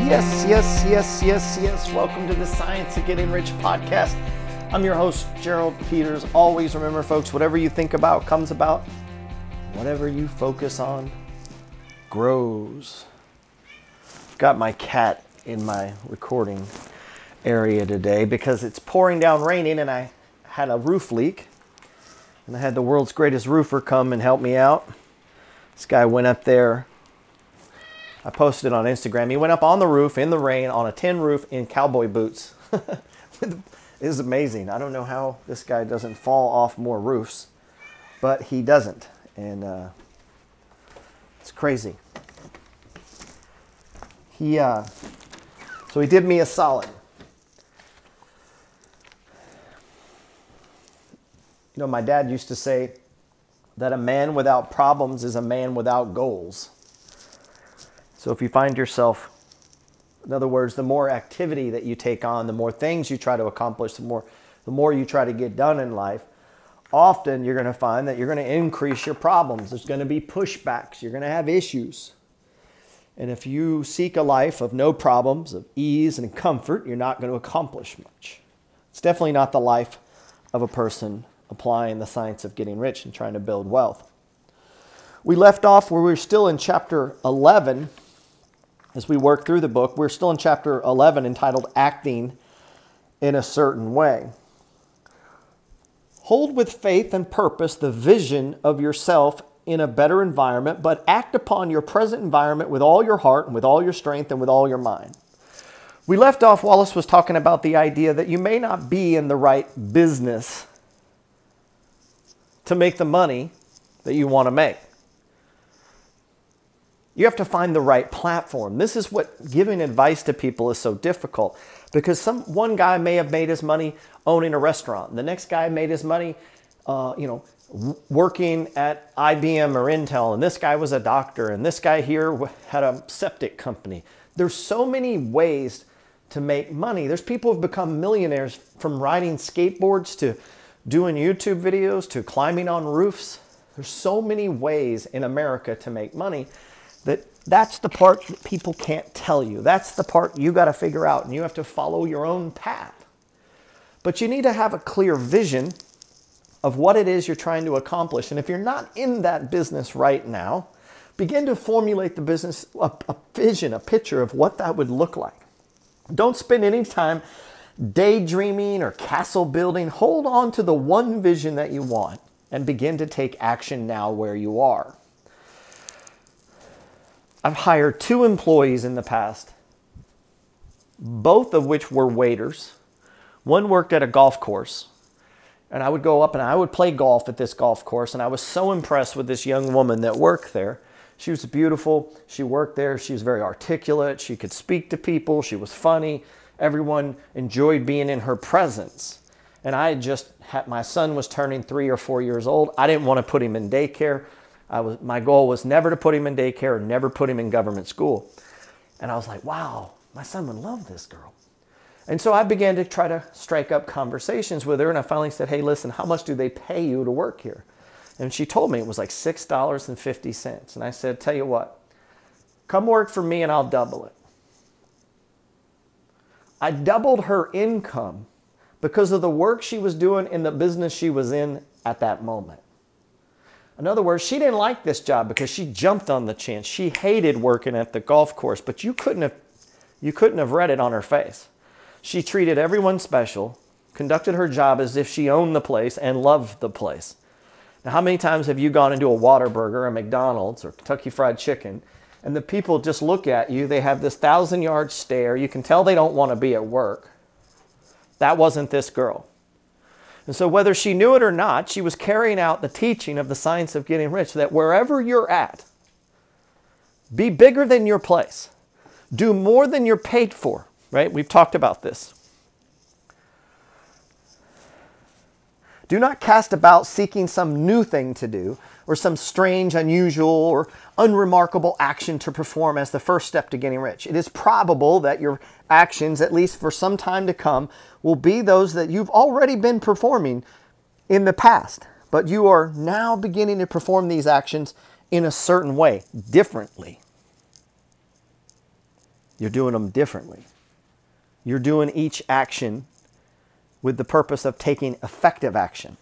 Yes. Welcome to the Science of Getting Rich podcast. I'm your host, Gerald Peters. Always remember, folks, whatever you think about comes about. Whatever you focus on grows. Got my cat in my recording area today because it's pouring down raining and I had a roof leak. And I had the world's greatest roofer come and help me out. This guy went up there. I posted on Instagram. He went up on the roof in the rain on a tin roof in cowboy boots. It is amazing. I don't know how this guy doesn't fall off more roofs, but he doesn't. And it's crazy. So he did me a solid. You know, my dad used to say that a man without problems is a man without goals. So if you find yourself, in other words, the more activity that you take on, the more things you try to accomplish, the more you try to get done in life, often you're going to find that you're going to increase your problems. There's going to be pushbacks. You're going to have issues. And if you seek a life of no problems, of ease and comfort, you're not going to accomplish much. It's definitely not the life of a person applying the science of getting rich and trying to build wealth. We left off where we were still in chapter 11. As we work through the book, we're still in chapter 11 entitled Acting in a Certain Way. Hold with faith and purpose the vision of yourself in a better environment, but act upon your present environment with all your heart and with all your strength and with all your mind. We left off, Wallace was talking about the idea that you may not be in the right business to make the money that you want to make. You have to find the right platform. This is what giving advice to people is so difficult, because one guy may have made his money owning a restaurant. The next guy made his money, working at IBM or Intel. And this guy was a doctor. And this guy here had a septic company. There's so many ways to make money. There's people who've become millionaires from riding skateboards to doing YouTube videos to climbing on roofs. There's so many ways in America to make money. That's the part that people can't tell you. That's the part you got to figure out, and you have to follow your own path. But you need to have a clear vision of what it is you're trying to accomplish. And if you're not in that business right now, begin to formulate the business, a vision, a picture of what that would look like. Don't spend any time daydreaming or castle building. Hold on to the one vision that you want and begin to take action now where you are. I've hired 2 employees in the past, both of which were waiters. One worked at a golf course, and I would go up and I would play golf at this golf course, and I was so impressed with this young woman that worked there. She was beautiful. She worked there. She was very articulate. She could speak to people. She was funny. Everyone enjoyed being in her presence. And my son was turning 3 or 4 years old. I didn't want to put him in daycare. My goal was never to put him in daycare and never put him in government school. And I was like, wow, my son would love this girl. And so I began to try to strike up conversations with her. And I finally said, hey, listen, how much do they pay you to work here? And she told me it was like $6.50. And I said, tell you what, come work for me and I'll double it. I doubled her income because of the work she was doing in the business she was in at that moment. In other words, she didn't like this job because she jumped on the chance. She hated working at the golf course, but you couldn't have read it on her face. She treated everyone special, conducted her job as if she owned the place and loved the place. Now, how many times have you gone into a Whataburger, a McDonald's, or Kentucky Fried Chicken, and the people just look at you, they have this 1,000-yard stare, you can tell they don't want to be at work. That wasn't this girl. And so whether she knew it or not, she was carrying out the teaching of the science of getting rich, that wherever you're at, be bigger than your place. Do more than you're paid for, right? We've talked about this. Do not cast about seeking some new thing to do or some strange, unusual, or unremarkable action to perform as the first step to getting rich. It is probable that your actions, at least for some time to come, will be those that you've already been performing in the past. But you are now beginning to perform these actions in a certain way, differently. You're doing them differently. You're doing each action with the purpose of taking effective action.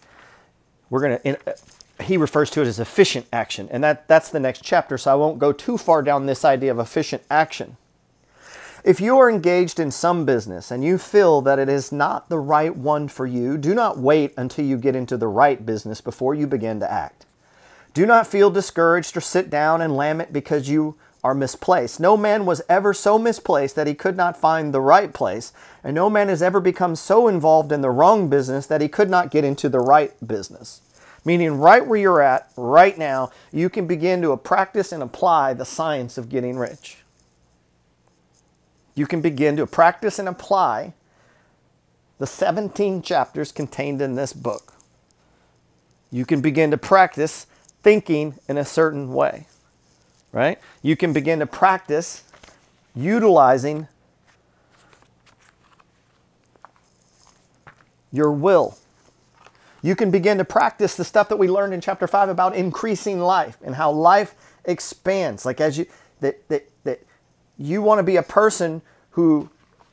He refers to it as efficient action, and that's the next chapter, so I won't go too far down this idea of efficient action. If you are engaged in some business and you feel that it is not the right one for you, do not wait until you get into the right business before you begin to act. Do not feel discouraged or sit down and lament because you are misplaced. No man was ever so misplaced that he could not find the right place, and no man has ever become so involved in the wrong business that he could not get into the right business. Meaning right where you're at right now, you can begin to practice and apply the science of getting rich. You can begin to practice and apply the 17 chapters contained in this book. You can begin to practice thinking in a certain way, right? You can begin to practice utilizing your will. You can begin to practice the stuff that we learned in chapter 5 about increasing life and how life expands. Like as you that you want to be a person who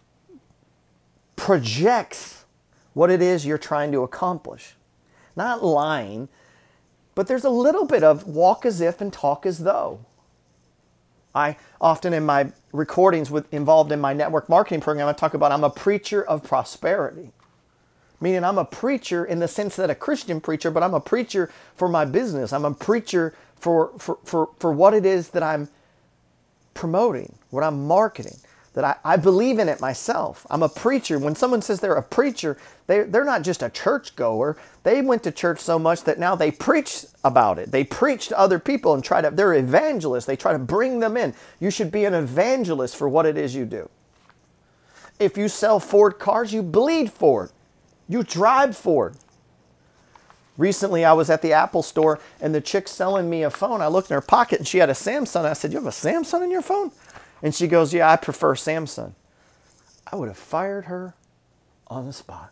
projects what it is you're trying to accomplish. Not lying, but there's a little bit of walk as if and talk as though. I often in my recordings involved in my network marketing program, I talk about I'm a preacher of prosperity. Meaning I'm a preacher in the sense that a Christian preacher, but I'm a preacher for my business. I'm a preacher for what it is that I'm promoting, what I'm marketing, that I believe in it myself. I'm a preacher. When someone says they're a preacher, they're not just a churchgoer. They went to church so much that now they preach about it. They preach to other people and they're evangelists. They try to bring them in. You should be an evangelist for what it is you do. If you sell Ford cars, you bleed Ford. You drive Ford. Recently, I was at the Apple store and the chick selling me a phone. I looked in her pocket and she had a Samsung. I said, "You have a Samsung in your phone?" And she goes, "Yeah, I prefer Samsung." I would have fired her on the spot.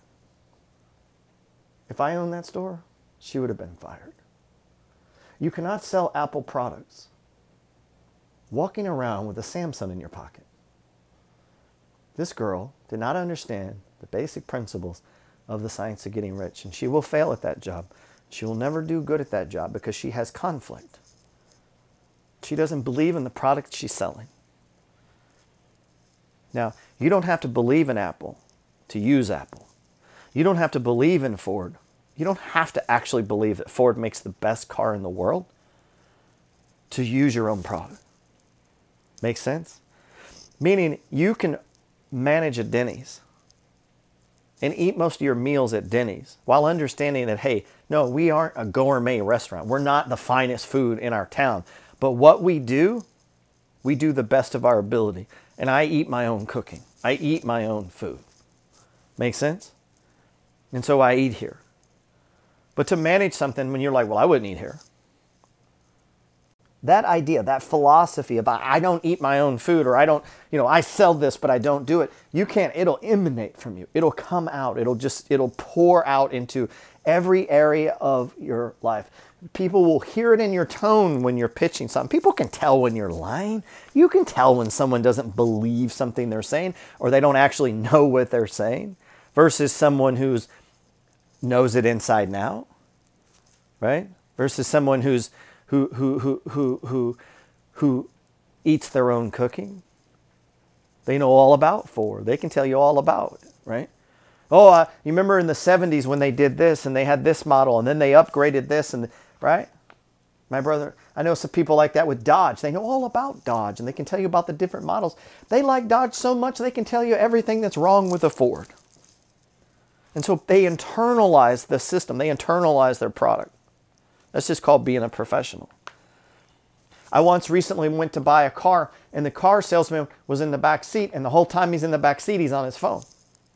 If I owned that store, she would have been fired. You cannot sell Apple products walking around with a Samsung in your pocket. This girl did not understand the basic principles of the science of getting rich, and she will fail at that job. She will never do good at that job because she has conflict. She doesn't believe in the product she's selling. Now, you don't have to believe in Apple to use Apple. You don't have to believe in Ford. You don't have to actually believe that Ford makes the best car in the world to use your own product. Make sense? Meaning you can manage a Denny's and eat most of your meals at Denny's while understanding that, hey, no, we aren't a gourmet restaurant. We're not the finest food in our town. But what we do the best of our ability. And I eat my own cooking. I eat my own food. Make sense? And so I eat here. But to manage something when you're like, well, I wouldn't eat here. That idea, that philosophy about I don't eat my own food, or I don't, I sell this, but I don't do it. You can't, it'll emanate from you. It'll come out. It'll pour out into every area of your life. People will hear it in your tone when you're pitching something. People can tell when you're lying. You can tell when someone doesn't believe something they're saying, or they don't actually know what they're saying, versus someone who knows it inside and out, right? Versus someone who eats their own cooking. They know all about Ford. They can tell you all about it, right? Oh, you remember in the 70s when they did this and they had this model and then they upgraded this, and right? My brother, I know some people like that with Dodge. They know all about Dodge and they can tell you about the different models. They like Dodge so much they can tell you everything that's wrong with a Ford. And so they internalize the system. They internalize their product. That's just called being a professional. I once recently went to buy a car and the car salesman was in the back seat, and the whole time he's in the back seat, he's on his phone.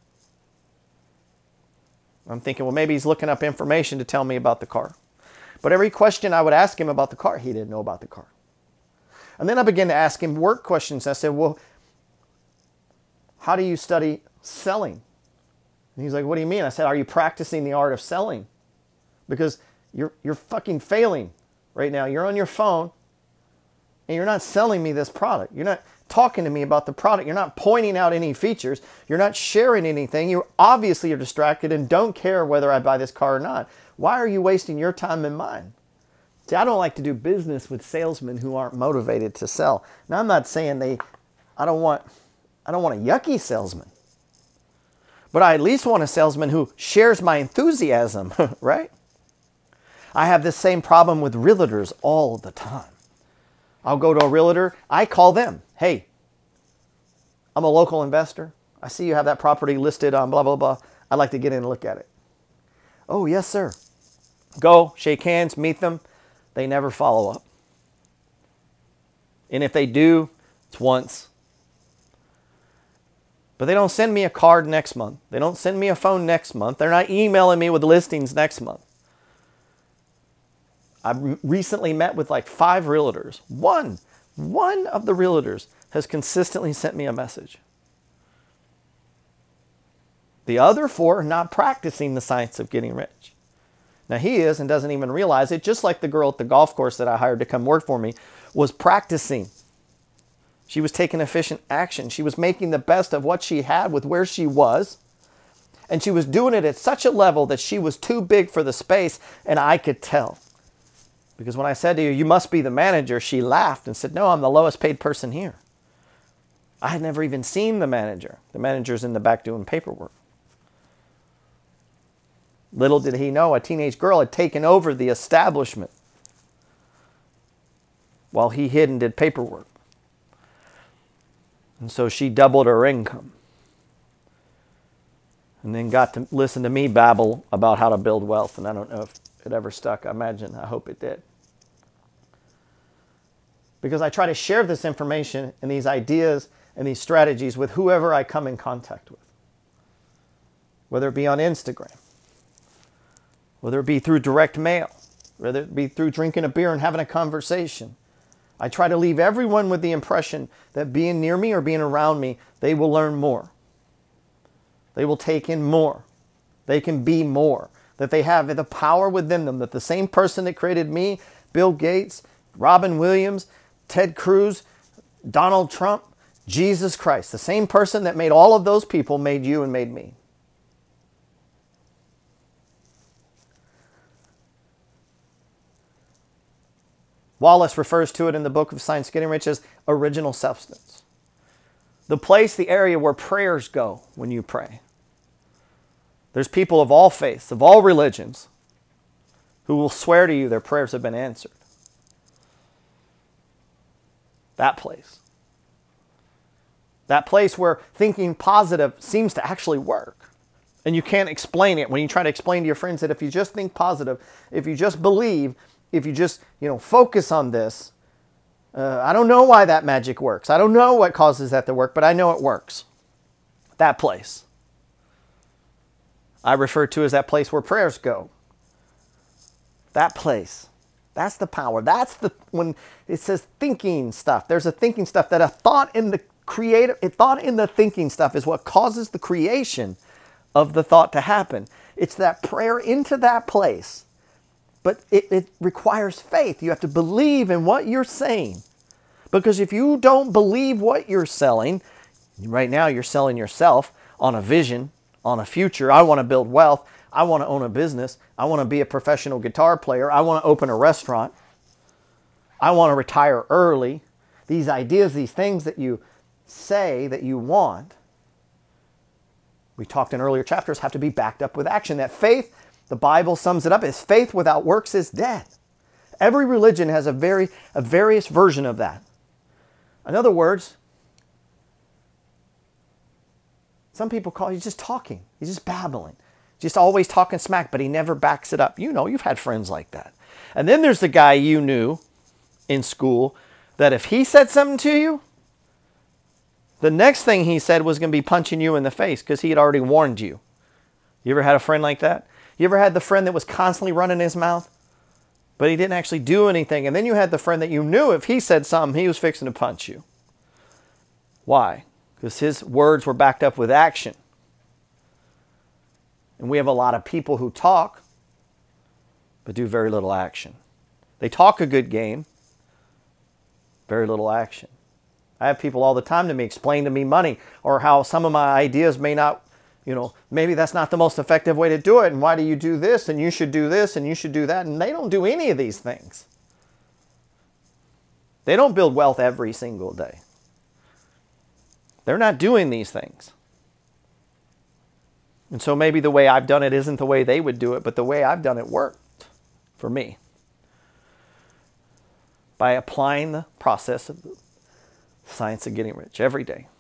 I'm thinking, well, maybe he's looking up information to tell me about the car. But every question I would ask him about the car, he didn't know about the car. And then I began to ask him work questions. I said, well, how do you study selling? And he's like, what do you mean? I said, are you practicing the art of selling? Because you're fucking failing right now. You're on your phone and you're not selling me this product. You're not talking to me about the product. You're not pointing out any features. You're not sharing anything. You obviously are distracted and don't care whether I buy this car or not. Why are you wasting your time and mine? See, I don't like to do business with salesmen who aren't motivated to sell. Now, I'm not saying I don't want a yucky salesman. But I at least want a salesman who shares my enthusiasm, right? I have this same problem with realtors all the time. I'll go to a realtor. I call them. Hey, I'm a local investor. I see you have that property listed on blah, blah, blah. I'd like to get in and look at it. Oh, yes, sir. Go, shake hands, meet them. They never follow up. And if they do, it's once. But they don't send me a card next month. They don't send me a phone next month. They're not emailing me with listings next month. I've recently met with like 5 realtors. One of the realtors has consistently sent me a message. The other 4 are not practicing the science of getting rich. Now he is and doesn't even realize it, just like the girl at the golf course that I hired to come work for me was practicing. She was taking efficient action. She was making the best of what she had with where she was. And she was doing it at such a level that she was too big for the space, and I could tell. Because when I said to her, you must be the manager, she laughed and said, no, I'm the lowest paid person here. I had never even seen the manager. The manager's in the back doing paperwork. Little did he know, a teenage girl had taken over the establishment while he hid and did paperwork. And so she doubled her income. And then got to listen to me babble about how to build wealth. And I don't know if it ever stuck. I hope it did. Because I try to share this information and these ideas and these strategies with whoever I come in contact with. Whether it be on Instagram, whether it be through direct mail, whether it be through drinking a beer and having a conversation. I try to leave everyone with the impression that being near me or being around me, they will learn more. They will take in more. They can be more. That they have the power within them. That the same person that created me, Bill Gates, Robin Williams, Ted Cruz, Donald Trump, Jesus Christ, the same person that made all of those people made you and made me. Wallace refers to it in the book of Science of Getting Rich as original substance. The place, the area where prayers go when you pray. There's people of all faiths, of all religions, who will swear to you their prayers have been answered. That place. That place where thinking positive seems to actually work. And you can't explain it when you try to explain to your friends that if you just think positive, if you just believe, if you just, focus on this, I don't know why that magic works. I don't know what causes that to work, but I know it works. That place. I refer to as that place where prayers go. That place. That's the power. When it says thinking stuff, there's a thinking stuff that a thought in the thinking stuff is what causes the creation of the thought to happen. It's that prayer into that place. But it requires faith. You have to believe in what you're saying. Because if you don't believe what you're selling, right now you're selling yourself on a vision, on a future. I want to build wealth. I want to own a business. I want to be a professional guitar player. I want to open a restaurant. I want to retire early. These ideas, these things that you say that you want, we talked in earlier chapters, have to be backed up with action. That faith, the Bible sums it up as faith without works is dead. Every religion has a various version of that. In other words, some people call he's just talking. He's just babbling. Just always talking smack, but he never backs it up. You've had friends like that. And then there's the guy you knew in school that if he said something to you, the next thing he said was going to be punching you in the face because he had already warned you. You ever had a friend like that? You ever had the friend that was constantly running his mouth, but he didn't actually do anything? And then you had the friend that you knew if he said something, he was fixing to punch you. Why? Because his words were backed up with action. And we have a lot of people who talk, but do very little action. They talk a good game, very little action. I have people all the time to me explain to me money or how some of my ideas may not, maybe that's not the most effective way to do it. And why do you do this? And you should do this and you should do that. And they don't do any of these things. They don't build wealth every single day. They're not doing these things. And so maybe the way I've done it isn't the way they would do it, but the way I've done it worked for me. By applying the process of the science of getting rich every day.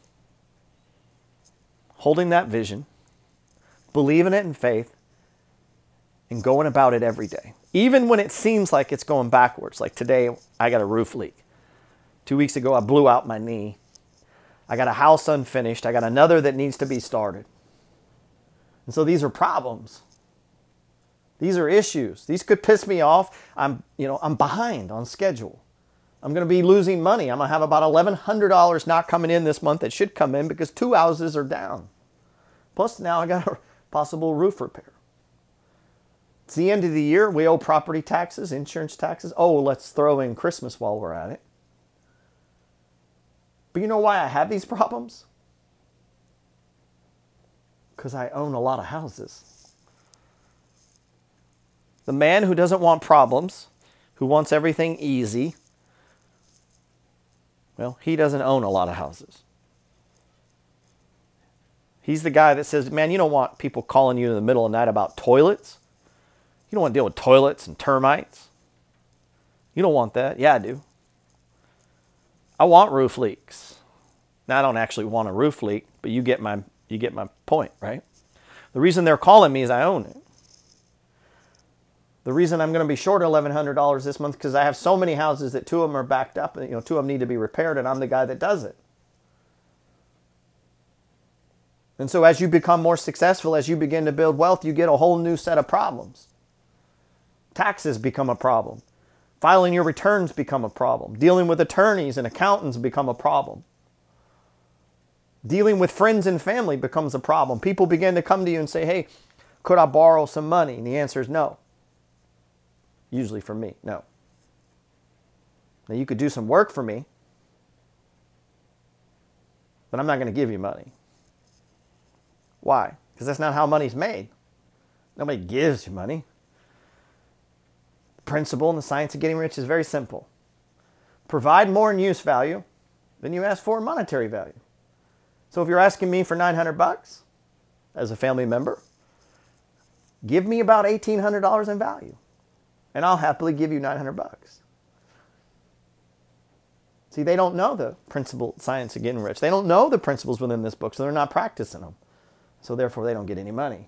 Holding that vision, believing it in faith, and going about it every day. Even when it seems like it's going backwards. Like today, I got a roof leak. 2 weeks ago, I blew out my knee. I got a house unfinished. I got another that needs to be started. And so these are problems. These are issues. These could piss me off. I'm behind on schedule. I'm going to be losing money. I'm going to have about $1,100 not coming in this month that should come in because 2 houses are down. Plus now I got a possible roof repair. It's the end of the year. We owe property taxes, insurance taxes. Oh, let's throw in Christmas while we're at it. But you know why I have these problems? Because I own a lot of houses. The man who doesn't want problems, who wants everything easy, well, he doesn't own a lot of houses. He's the guy that says, man, you don't want people calling you in the middle of the night about toilets. You don't want to deal with toilets and termites. You don't want that. Yeah, I do. I want roof leaks. Now, I don't actually want a roof leak, but you get my point, right? The reason they're calling me is I own it. The reason I'm going to be short $1,100 this month because I have so many houses that 2 of them are backed up. 2 of them need to be repaired, and I'm the guy that does it. And so as you become more successful, as you begin to build wealth, you get a whole new set of problems. Taxes become a problem. Filing your returns become a problem. Dealing with attorneys and accountants become a problem. Dealing with friends and family becomes a problem. People begin to come to you and say, hey, could I borrow some money? And the answer is no. Usually from me, no. Now you could do some work for me, but I'm not going to give you money. Why? Because that's not how money's made. Nobody gives you money. The principle in the science of getting rich is very simple. Provide more in use value than you ask for in monetary value. So if you're asking me for $900 as a family member, give me about $1,800 in value. And I'll happily give you $900. See, they don't know the principle, science of getting rich. They don't know the principles within this book, so they're not practicing them. So therefore, they don't get any money.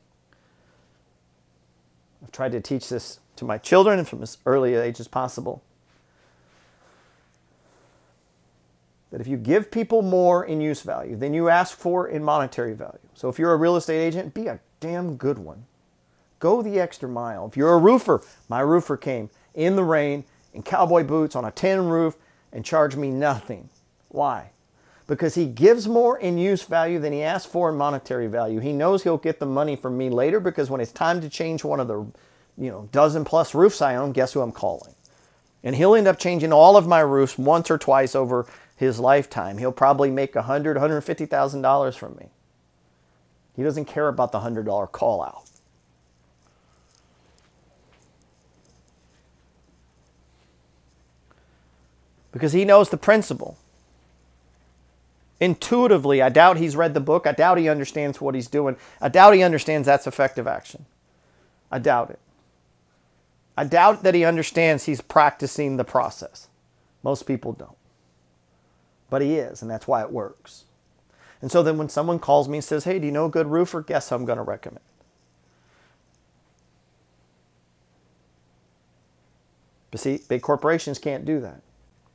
I've tried to teach this to my children from as early age as possible. That if you give people more in use value than you ask for in monetary value. So if you're a real estate agent, be a damn good one. Go the extra mile. If you're a roofer, my roofer came in the rain in cowboy boots on a tin roof and charged me nothing. Why? Because he gives more in use value than he asks for in monetary value. He knows he'll get the money from me later because when it's time to change one of the dozen plus roofs I own, guess who I'm calling? And he'll end up changing all of my roofs once or twice over his lifetime. He'll probably make $100,000, $150,000 from me. He doesn't care about the $100 call out. Because he knows the principle. Intuitively, I doubt he's read the book. I doubt he understands what he's doing. I doubt he understands that's effective action. I doubt it. I doubt that he understands he's practicing the process. Most people don't. But he is, and that's why it works. And so then when someone calls me and says, hey, do you know a good roofer? Guess who I'm going to recommend? But see, big corporations can't do that.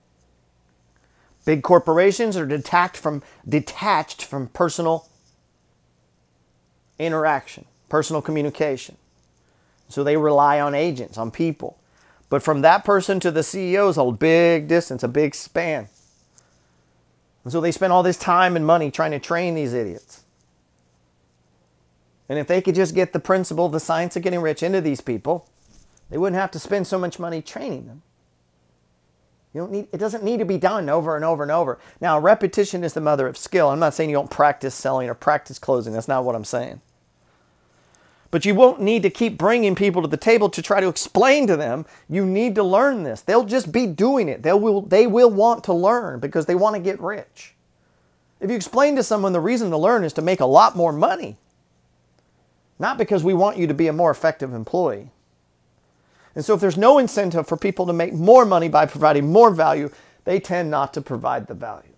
Big corporations are detached from personal interaction, personal communication. So they rely on agents, on people. But from that person to the CEO is a big distance, a big span. And so they spend all this time and money trying to train these idiots. And if they could just get the principle, the science of getting rich into these people, they wouldn't have to spend so much money training them. It doesn't need to be done over and over and over. Now, repetition is the mother of skill. I'm not saying you don't practice selling or practice closing. That's not what I'm saying. But you won't need to keep bringing people to the table to try to explain to them, you need to learn this. They'll just be doing it. They will want to learn because they want to get rich. If you explain to someone the reason to learn is to make a lot more money, not because we want you to be a more effective employee. And so if there's no incentive for people to make more money by providing more value, they tend not to provide the value.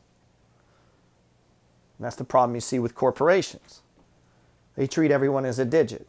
And that's the problem you see with corporations. They treat everyone as a digit.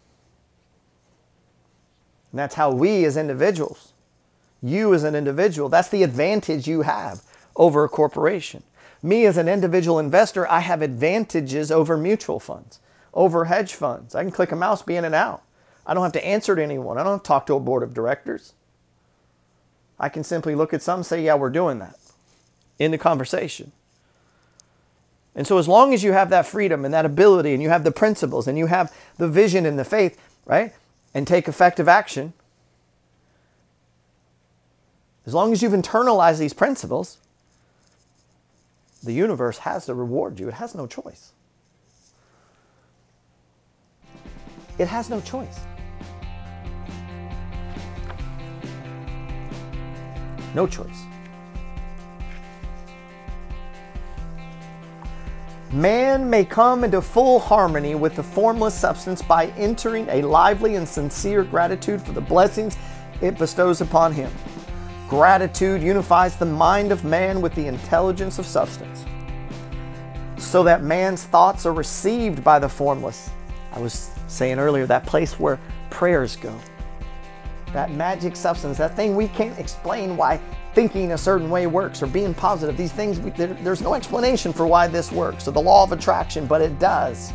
And that's how we as individuals, you as an individual, that's the advantage you have over a corporation. Me as an individual investor, I have advantages over mutual funds, over hedge funds. I can click a mouse, be in and out. I don't have to answer to anyone. I don't have to talk to a board of directors. I can simply look at some and say, yeah, we're doing that. In the conversation. And so as long as you have that freedom and that ability and you have the principles and you have the vision and the faith, right? And take effective action. As long as you've internalized these principles, the universe has to reward you. It has no choice. It has no choice. No choice. Man may come into full harmony with the formless substance by entering a lively and sincere gratitude for the blessings it bestows upon him. Gratitude unifies the mind of man with the intelligence of substance, so that man's thoughts are received by the formless. I was saying earlier, that place where prayers go. That magic substance, that thing we can't explain why thinking a certain way works or being positive. These things, there's no explanation for why this works, or the law of attraction, but it does.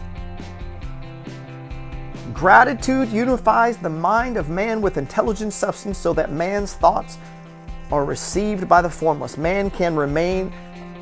Gratitude unifies the mind of man with intelligent substance so that man's thoughts are received by the formless. Man can remain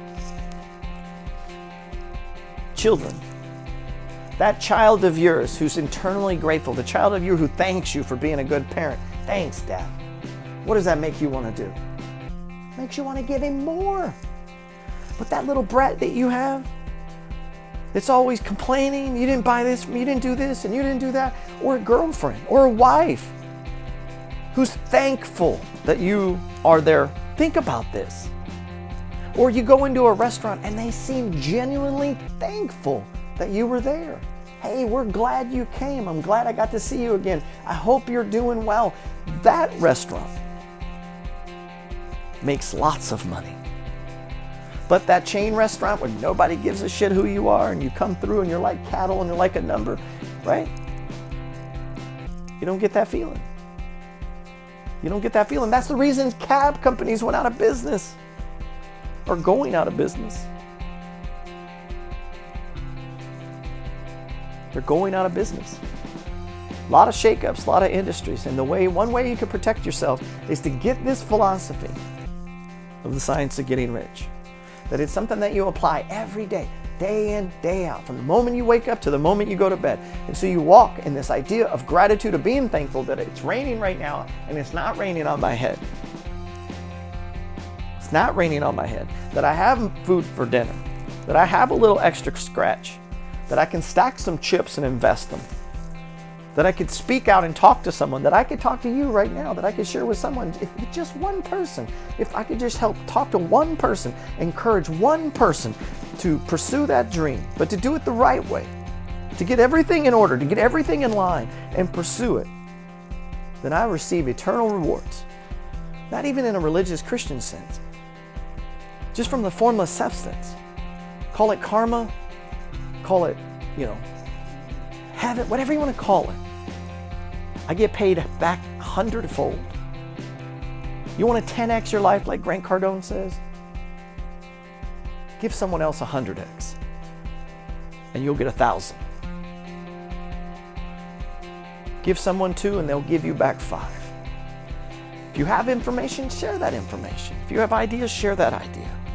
children. That child of yours who's internally grateful, the child of you who thanks you for being a good parent. Thanks, Dad. What does that make you want to do? Makes you want to give him more. But that little brat that you have, that's always complaining, you didn't buy this, you didn't do this, and you didn't do that, or a girlfriend, or a wife, who's thankful that you are there. Think about this. Or you go into a restaurant and they seem genuinely thankful that you were there. Hey, we're glad you came. I'm glad I got to see you again. I hope you're doing well. That restaurant makes lots of money. But that chain restaurant where nobody gives a shit who you are and you come through and you're like cattle and you're like a number, right? You don't get that feeling. You don't get that feeling. That's the reason cab companies went out of business or going out of business. They're going out of business. A lot of shakeups, a lot of industries. And one way you can protect yourself is to get this philosophy of the science of getting rich. That it's something that you apply every day in, day out, from the moment you wake up to the moment you go to bed. And so you walk in this idea of gratitude, of being thankful that it's raining right now and it's not raining on my head. It's not raining on my head. That I have food for dinner. That I have a little extra scratch. That I can stack some chips and invest them. That I could speak out and talk to someone. That I could talk to you right now. That I could share with someone. If just one person. If I could just help talk to one person. Encourage one person to pursue that dream. But to do it the right way. To get everything in order. To get everything in line. And pursue it. Then I receive eternal rewards. Not even in a religious Christian sense. Just from the formless substance. Call it karma. Call it, heaven, whatever you want to call it. I get paid back 100-fold. You want to 10x your life like Grant Cardone says? Give someone else 100x and you'll get 1,000. Give someone 2 and they'll give you back 5. If you have information, share that information. If you have ideas, share that idea.